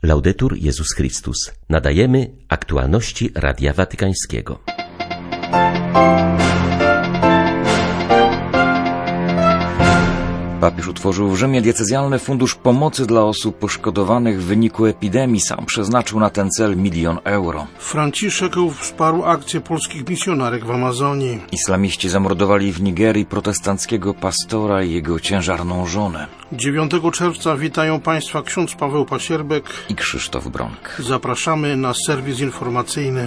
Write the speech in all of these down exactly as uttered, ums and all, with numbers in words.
Laudetur Jezus Chrystus. Nadajemy aktualności Radia Watykańskiego. Papież utworzył w Rzymie diecezjalny fundusz pomocy dla osób poszkodowanych w wyniku epidemii. Sam przeznaczył na ten cel milion euro. Franciszek wsparł akcję polskich misjonarek w Amazonii. Islamiści zamordowali w Nigerii protestanckiego pastora i jego ciężarną żonę. dziewiątego czerwca witają Państwa ksiądz Paweł Pasierbek i Krzysztof Bronk. Zapraszamy na serwis informacyjny.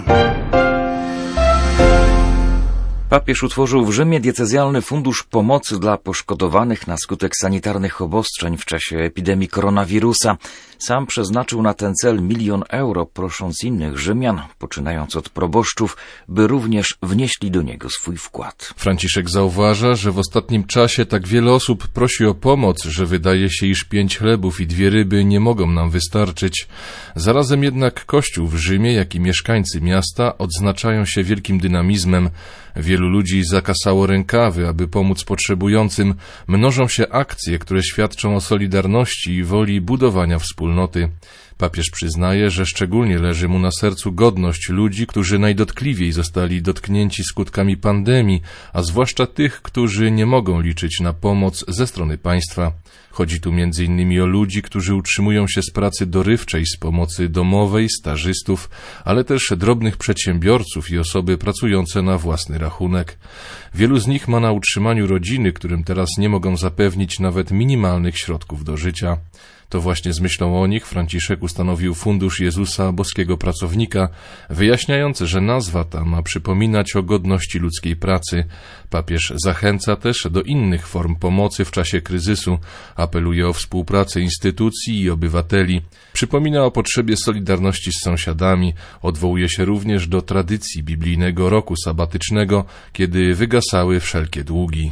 Papież utworzył w Rzymie diecezjalny fundusz pomocy dla poszkodowanych na skutek sanitarnych obostrzeń w czasie epidemii koronawirusa. Sam przeznaczył na ten cel milion euro, prosząc innych Rzymian, poczynając od proboszczów, by również wnieśli do niego swój wkład. Franciszek zauważa, że w ostatnim czasie tak wiele osób prosi o pomoc, że wydaje się, iż pięć chlebów i dwie ryby nie mogą nam wystarczyć. Zarazem jednak Kościół w Rzymie, jak i mieszkańcy miasta odznaczają się wielkim dynamizmem. Wielu ludzi zakasało rękawy, aby pomóc potrzebującym. Mnożą się akcje, które świadczą o solidarności i woli budowania wspólnoty. Papież przyznaje, że szczególnie leży mu na sercu godność ludzi, którzy najdotkliwiej zostali dotknięci skutkami pandemii, a zwłaszcza tych, którzy nie mogą liczyć na pomoc ze strony państwa. Chodzi tu między innymi o ludzi, którzy utrzymują się z pracy dorywczej, z pomocy domowej, stażystów, ale też drobnych przedsiębiorców i osoby pracujące na własny rachunek. Wielu z nich ma na utrzymaniu rodziny, którym teraz nie mogą zapewnić nawet minimalnych środków do życia. To właśnie z myślą o nich Franciszek ustanowił Fundusz Jezusa Boskiego Pracownika, wyjaśniający, że nazwa ta ma przypominać o godności ludzkiej pracy. Papież zachęca też do innych form pomocy w czasie kryzysu, apeluje o współpracę instytucji i obywateli, przypomina o potrzebie solidarności z sąsiadami, odwołuje się również do tradycji biblijnego roku sabatycznego, kiedy wygasały wszelkie długi.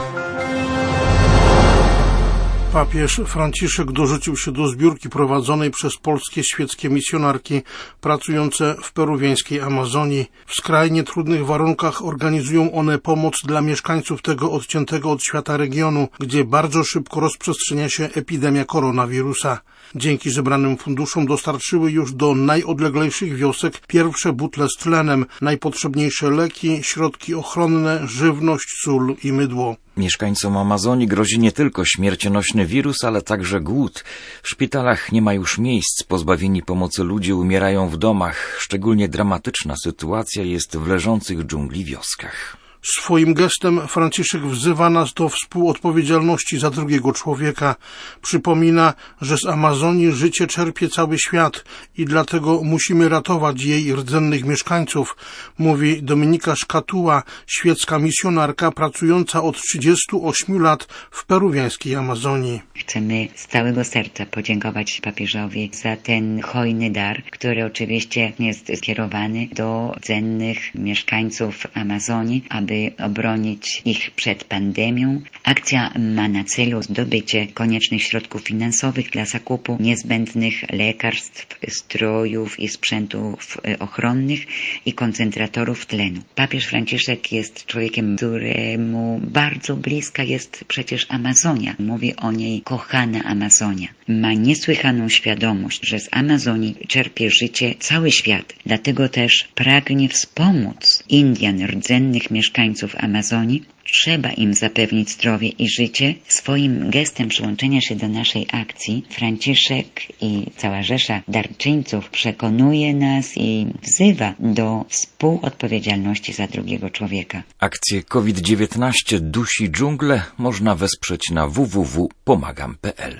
Papież Franciszek dorzucił się do zbiórki prowadzonej przez polskie świeckie misjonarki pracujące w peruwiańskiej Amazonii. W skrajnie trudnych warunkach organizują one pomoc dla mieszkańców tego odciętego od świata regionu, gdzie bardzo szybko rozprzestrzenia się epidemia koronawirusa. Dzięki zebranym funduszom dostarczyły już do najodleglejszych wiosek pierwsze butle z tlenem, najpotrzebniejsze leki, środki ochronne, żywność, sól i mydło. Mieszkańcom Amazonii grozi nie tylko śmiercionośny wirus, ale także głód. W szpitalach nie ma już miejsc, pozbawieni pomocy ludzie umierają w domach. Szczególnie dramatyczna sytuacja jest w leżących dżungli wioskach. Swoim gestem Franciszek wzywa nas do współodpowiedzialności za drugiego człowieka. Przypomina, że z Amazonii życie czerpie cały świat i dlatego musimy ratować jej rdzennych mieszkańców, mówi Dominika Szkatuła, świecka misjonarka pracująca od trzydziestu ośmiu lat w peruwiańskiej Amazonii. Chcemy z całego serca podziękować papieżowi za ten hojny dar, który oczywiście jest skierowany do rdzennych mieszkańców Amazonii, aby obronić ich przed pandemią. Akcja ma na celu zdobycie koniecznych środków finansowych dla zakupu niezbędnych lekarstw, strojów i sprzętów ochronnych i koncentratorów tlenu. Papież Franciszek jest człowiekiem, któremu bardzo bliska jest przecież Amazonia. Mówi o niej kochana Amazonia. Ma niesłychaną świadomość, że z Amazonii czerpie życie cały świat. Dlatego też pragnie wspomóc Indian, rdzennych mieszkańców Amazonii. Trzeba im zapewnić zdrowie i życie. Swoim gestem przyłączenia się do naszej akcji Franciszek i cała rzesza darczyńców przekonuje nas i wzywa do współodpowiedzialności za drugiego człowieka. Akcję COVID dziewiętnaście dusi dżunglę można wesprzeć na w w w kropka pomagam kropka p l.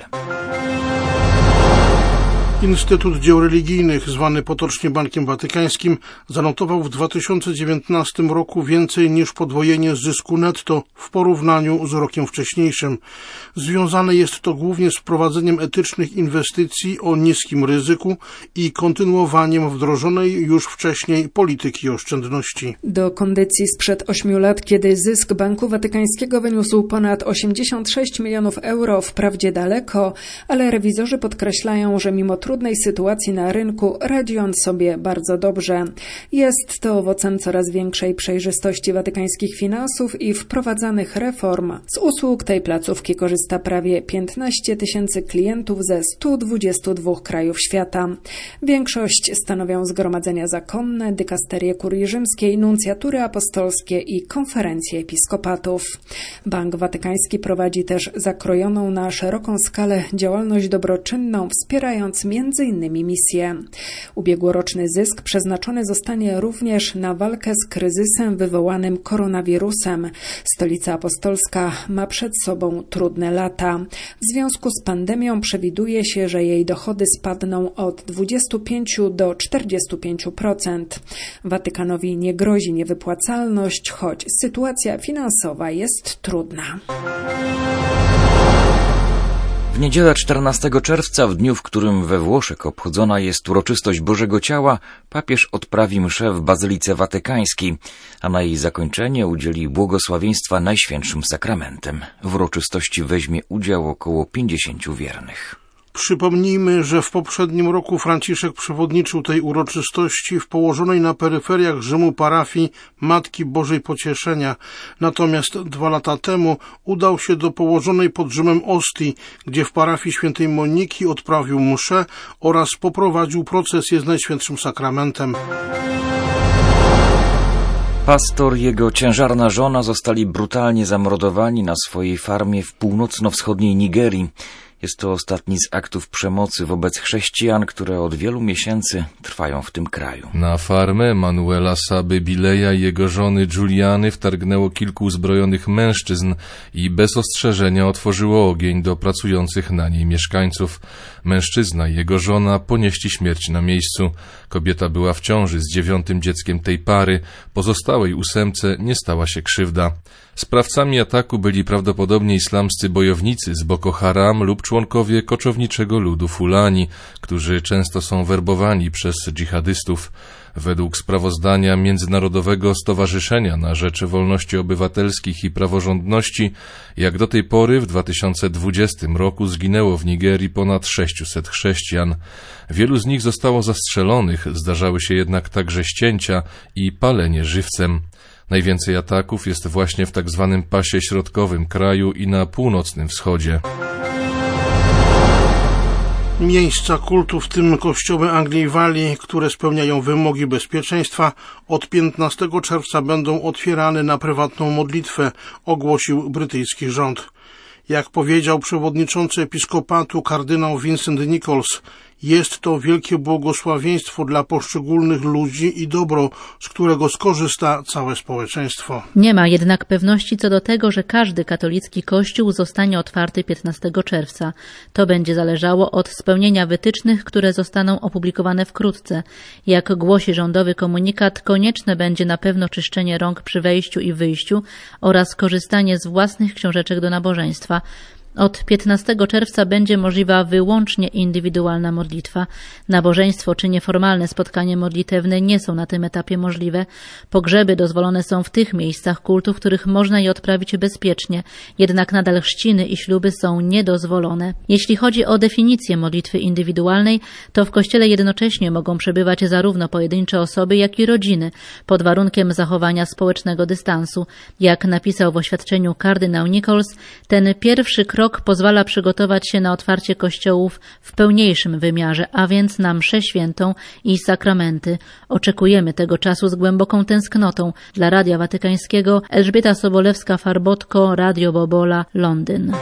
Instytut Dzieł Religijnych, zwany potocznie Bankiem Watykańskim, zanotował w dwa tysiące dziewiętnastym roku więcej niż podwojenie zysku netto w porównaniu z rokiem wcześniejszym. Związane jest to głównie z prowadzeniem etycznych inwestycji o niskim ryzyku i kontynuowaniem wdrożonej już wcześniej polityki oszczędności. Do kondycji sprzed ośmiu lat, kiedy zysk Banku Watykańskiego wyniósł ponad osiemdziesiąt sześć milionów euro, wprawdzie daleko, ale rewizorzy podkreślają, że mimo trudności trudnej sytuacji na rynku, radzi on sobie bardzo dobrze. Jest to owocem coraz większej przejrzystości watykańskich finansów i wprowadzanych reform. Z usług tej placówki korzysta prawie piętnaście tysięcy klientów ze stu dwudziestu dwóch krajów świata. Większość stanowią zgromadzenia zakonne, dykasterie kurii rzymskiej, nuncjatury apostolskie i konferencje episkopatów. Bank Watykański prowadzi też zakrojoną na szeroką skalę działalność dobroczynną, wspierając między innymi misje. Ubiegłoroczny zysk przeznaczony zostanie również na walkę z kryzysem wywołanym koronawirusem. Stolica Apostolska ma przed sobą trudne lata. W związku z pandemią przewiduje się, że jej dochody spadną od dwudziestu pięciu do czterdziestu pięciu procent. Watykanowi nie grozi niewypłacalność, choć sytuacja finansowa jest trudna. W niedzielę czternastego czerwca, w dniu, w którym we Włoszech obchodzona jest uroczystość Bożego Ciała, papież odprawi mszę w Bazylice Watykańskiej, a na jej zakończenie udzieli błogosławieństwa Najświętszym Sakramentem. W uroczystości weźmie udział około pięćdziesięciu wiernych. Przypomnijmy, że w poprzednim roku Franciszek przewodniczył tej uroczystości w położonej na peryferiach Rzymu parafii Matki Bożej Pocieszenia. Natomiast dwa lata temu udał się do położonej pod Rzymem Ostii, gdzie w parafii świętej Moniki odprawił mszę oraz poprowadził procesję z Najświętszym Sakramentem. Pastor i jego ciężarna żona zostali brutalnie zamordowani na swojej farmie w północno-wschodniej Nigerii. Jest to ostatni z aktów przemocy wobec chrześcijan, które od wielu miesięcy trwają w tym kraju. Na farmę Manuela Saby Bileja i jego żony Juliany wtargnęło kilku uzbrojonych mężczyzn i bez ostrzeżenia otworzyło ogień do pracujących na niej mieszkańców. Mężczyzna i jego żona ponieśli śmierć na miejscu. Kobieta była w ciąży z dziewiątym dzieckiem tej pary. Pozostałej ósemce nie stała się krzywda. Sprawcami ataku byli prawdopodobnie islamscy bojownicy z Boko Haram lub członkowie koczowniczego ludu Fulani, którzy często są werbowani przez dżihadystów. Według sprawozdania Międzynarodowego Stowarzyszenia na Rzecz Wolności Obywatelskich i Praworządności, jak do tej pory w dwa tysiące dwudziestym roku zginęło w Nigerii ponad sześciuset chrześcijan. Wielu z nich zostało zastrzelonych, zdarzały się jednak także ścięcia i palenie żywcem. Najwięcej ataków jest właśnie w tak zwanym pasie środkowym kraju i na północnym wschodzie. Miejsca kultu, w tym kościoły Anglii i Walii, które spełniają wymogi bezpieczeństwa, od piętnastego czerwca będą otwierane na prywatną modlitwę, ogłosił brytyjski rząd. Jak powiedział przewodniczący episkopatu kardynał Vincent Nichols, jest to wielkie błogosławieństwo dla poszczególnych ludzi i dobro, z którego skorzysta całe społeczeństwo. Nie ma jednak pewności co do tego, że każdy katolicki kościół zostanie otwarty piętnastego czerwca. To będzie zależało od spełnienia wytycznych, które zostaną opublikowane wkrótce. Jak głosi rządowy komunikat, konieczne będzie na pewno czyszczenie rąk przy wejściu i wyjściu oraz korzystanie z własnych książeczek do nabożeństwa. Od piętnastego czerwca będzie możliwa wyłącznie indywidualna modlitwa. Nabożeństwo czy nieformalne spotkanie modlitewne nie są na tym etapie możliwe. Pogrzeby dozwolone są w tych miejscach kultu, w których można je odprawić bezpiecznie, jednak nadal chrzciny i śluby są niedozwolone. Jeśli chodzi o definicję modlitwy indywidualnej, to w kościele jednocześnie mogą przebywać zarówno pojedyncze osoby, jak i rodziny, pod warunkiem zachowania społecznego dystansu. Jak napisał w oświadczeniu kardynał Nichols, ten pierwszy krok Rok pozwala przygotować się na otwarcie kościołów w pełniejszym wymiarze, a więc na mszę świętą i sakramenty. Oczekujemy tego czasu z głęboką tęsknotą. Dla Radia Watykańskiego Elżbieta Sobolewska-Farbotko, Radio Bobola, Londyn.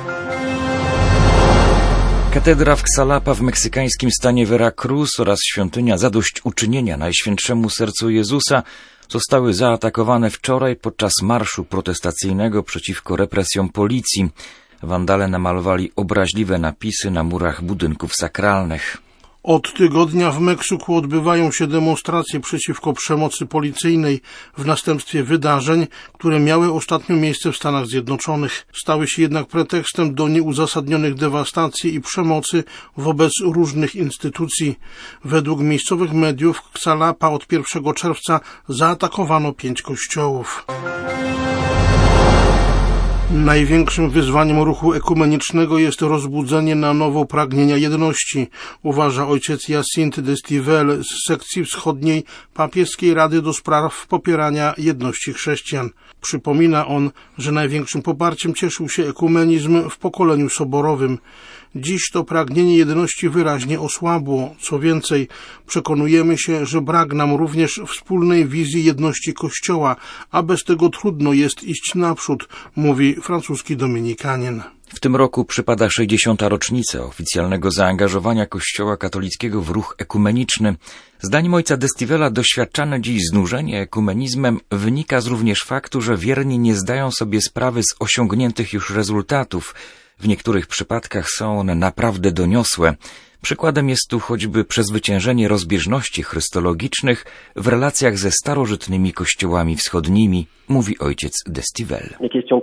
Katedra w Xalapa w meksykańskim stanie Veracruz oraz świątynia Zadośćuczynienia Najświętszemu Sercu Jezusa zostały zaatakowane wczoraj podczas marszu protestacyjnego przeciwko represjom policji. Wandale namalowali obraźliwe napisy na murach budynków sakralnych. Od tygodnia w Meksyku odbywają się demonstracje przeciwko przemocy policyjnej w następstwie wydarzeń, które miały ostatnio miejsce w Stanach Zjednoczonych. Stały się jednak pretekstem do nieuzasadnionych dewastacji i przemocy wobec różnych instytucji. Według miejscowych mediów w Xalapa od pierwszego czerwca zaatakowano pięć kościołów. Największym wyzwaniem ruchu ekumenicznego jest rozbudzenie na nowo pragnienia jedności, uważa ojciec Hyacinthe d'Estivelle z sekcji wschodniej Papieskiej Rady do Spraw Popierania Jedności Chrześcijan. Przypomina on, że największym poparciem cieszył się ekumenizm w pokoleniu soborowym. Dziś to pragnienie jedności wyraźnie osłabło. Co więcej, przekonujemy się, że brak nam również wspólnej wizji jedności Kościoła, a bez tego trudno jest iść naprzód, mówi francuski dominikanin. W tym roku przypada sześćdziesiąta rocznica oficjalnego zaangażowania Kościoła katolickiego w ruch ekumeniczny. Zdaniem ojca d'Estivella doświadczane dziś znużenie ekumenizmem wynika z również faktu, że wierni nie zdają sobie sprawy z osiągniętych już rezultatów. W niektórych przypadkach są one naprawdę doniosłe. Przykładem jest tu choćby przezwyciężenie rozbieżności chrystologicznych w relacjach ze starożytnymi kościołami wschodnimi, mówi ojciec d'Estivelle.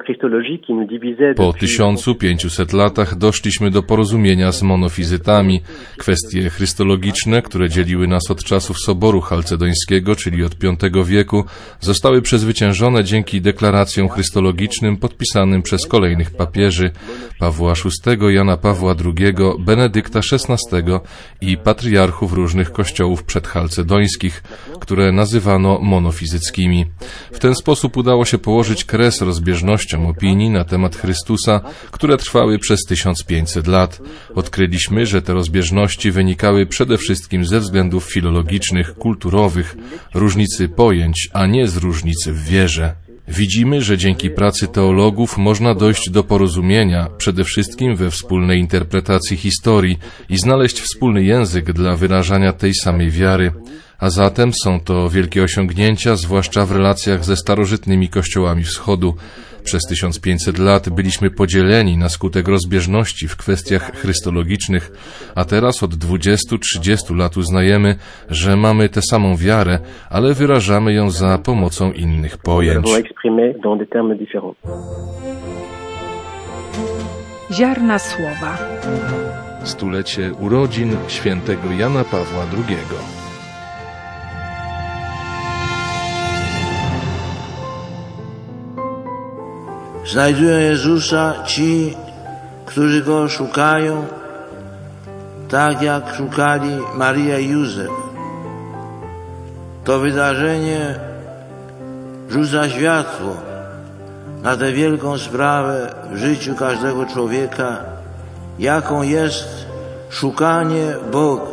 Po tysiącu pięciuset latach doszliśmy do porozumienia z monofizytami. Kwestie chrystologiczne, które dzieliły nas od czasów Soboru Chalcedońskiego, czyli od piątego wieku, zostały przezwyciężone dzięki deklaracjom chrystologicznym podpisanym przez kolejnych papieży Pawła szóstego, Jana Pawła drugiego, Benedykta szesnastego i patriarchów różnych kościołów przedchalcedońskich, które nazywano monofizyckimi. W ten sposób udało się położyć kres rozbieżnościom opinii na temat Chrystusa, które trwały przez tysiąc pięćset lat. Odkryliśmy, że te rozbieżności wynikały przede wszystkim ze względów filologicznych, kulturowych, różnicy pojęć, a nie z różnic w wierze. Widzimy, że dzięki pracy teologów można dojść do porozumienia, przede wszystkim we wspólnej interpretacji historii i znaleźć wspólny język dla wyrażania tej samej wiary. A zatem są to wielkie osiągnięcia, zwłaszcza w relacjach ze starożytnymi kościołami wschodu. Przez tysiąc pięćset lat byliśmy podzieleni na skutek rozbieżności w kwestiach chrystologicznych, a teraz od dwudziestu trzydziestu lat uznajemy, że mamy tę samą wiarę, ale wyrażamy ją za pomocą innych pojęć. Ziarna słowa. Stulecie urodzin świętego Jana Pawła drugiego. Znajdują Jezusa ci, którzy Go szukają, tak jak szukali Maria i Józef. To wydarzenie rzuca światło na tę wielką sprawę w życiu każdego człowieka, jaką jest szukanie Boga.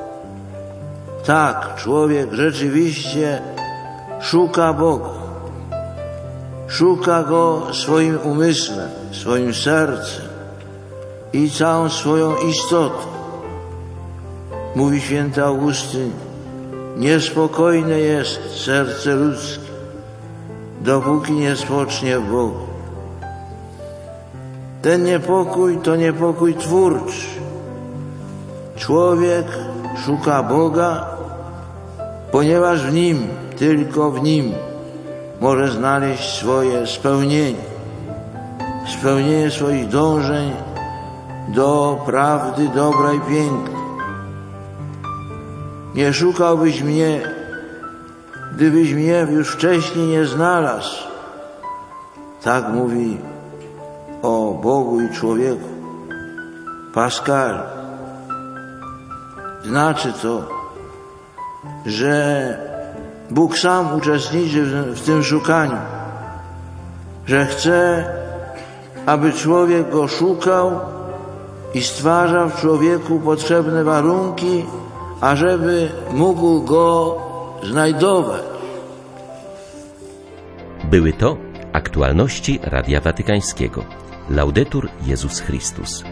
Tak, człowiek rzeczywiście szuka Boga. Szuka Go swoim umysłem, swoim sercem i całą swoją istotą. Mówi święty Augustyn, niespokojne jest serce ludzkie, dopóki nie spocznie w Bogu. Ten niepokój to niepokój twórczy. Człowiek szuka Boga, ponieważ w Nim, tylko w Nim może znaleźć swoje spełnienie, spełnienie swoich dążeń do prawdy, dobra i piękna. Nie szukałbyś mnie, gdybyś mnie już wcześniej nie znalazł. Tak mówi o Bogu i człowieku Pascal. Znaczy to, że Bóg sam uczestniczy w tym szukaniu, że chce, aby człowiek Go szukał i stwarza w człowieku potrzebne warunki, ażeby mógł Go znajdować. Były to aktualności Radia Watykańskiego. Laudetur Jezus Chrystus.